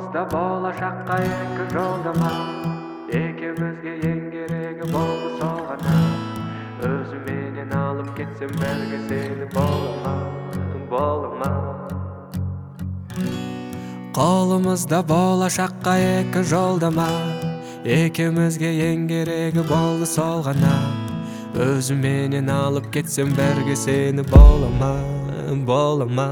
Қолымызда болашаққа екі жолдама, екеумізге ең керегі болды сол ғана. Өзіменен алып кетсем бәрге сені бола ма. Қолымызда болашаққа екі жолдама, екеумізге ең керегі болды сол ғана. Өзіменен алып кетсем бәрге сені бола ма.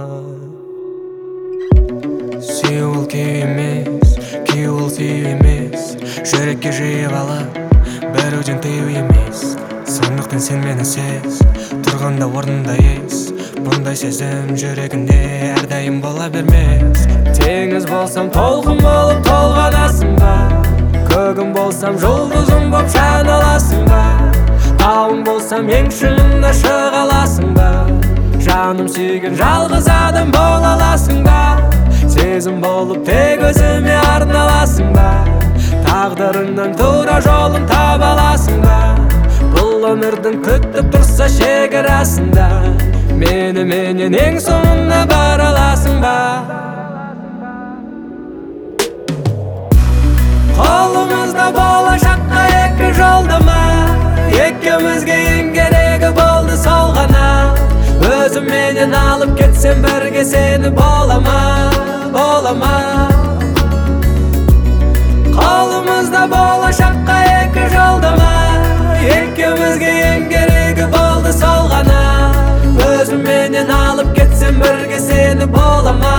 Сүйу ол күй емес, күй ол сүйу емес. Жүрекке жиып алып, бәруден тыю емес. Сондықтан сен мені сез, тұрғанда орнында ес. Бұндай сезім жүрегінде әрдайым бола бермес. Теңіз болсам толқын болып толғанасың ба? Көгім болсам жұлдызым боп жан аласың ба? Тауың болсам ең шыңына шыға аласың ба? Жаным сүйген жалғыз адам бола аласың ба? Сезім болып тек өзіме арналасың ба? Тағдырыңнан тура жолын таба аласың ба? Бұл өмірдің күтіп тұрса шекарасында, меніменен ең соңына бара аласың ба? Қолымызда болашаққа екі жолдама, екеумізге ең керегі болды сол ғана. Өзіменен алып кетсем бірге сені бола ма. Қолымызда болашаққа екі жолдама, екеумізге ең керегі болды сол ғана. Өзіменен алып кетсем бірге сені бола ма.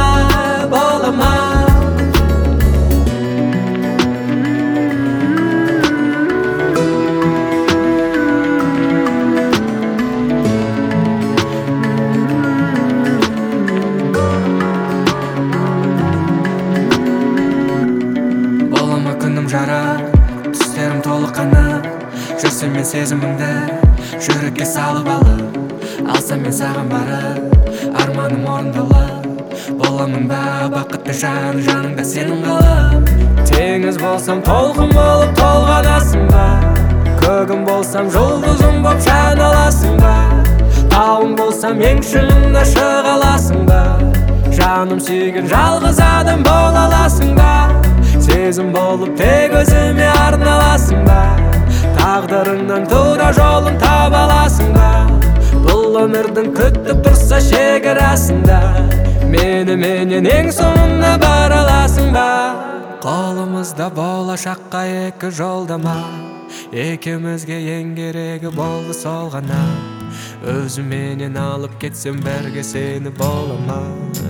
Жарық, түстерім толық қанық. Жүрсем мен сезімімді жүрекке салып алып, алсам мен саған барып, арманым орындалып. Боламын ба бақытты жан, жаныңда сенің қалып. Теңіз болсам толқын болып толғанасың ба? Көгім болсам жұлдызым боп жан аласың ба? Тауың болсам ең шыңына шыға аласың ба? Жаным сүйген жалғыз адам бола аласың ба? Сезім болып тек өзіме арналасың ба? Тағдырыңнан тура жолын таба аласың ба? Бұл өмірдің күтіп тұрса шекарасында, меніменен ең соңына бара аласың ба? Қолымызда болашаққа екі жолдама, екеумізге ең керегі болды сол ғана. Өзіменен алып кетсем бәрге сені бола ма.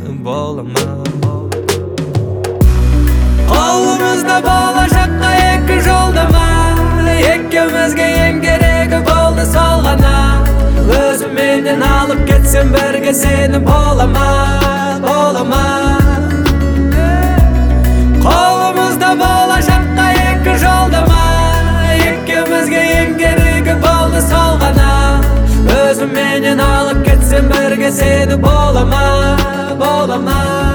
Қолымызда болашаққа екі жолдама, екеумізге ең керегі болды сол ғана. Өзіменен алып кетсем бірге сені бола ма. Қолымызда болашаққа екі жолдама, екеумізге ең керегі болды сол ғана. Өзіменен алып кетсем бірге сені бола ма.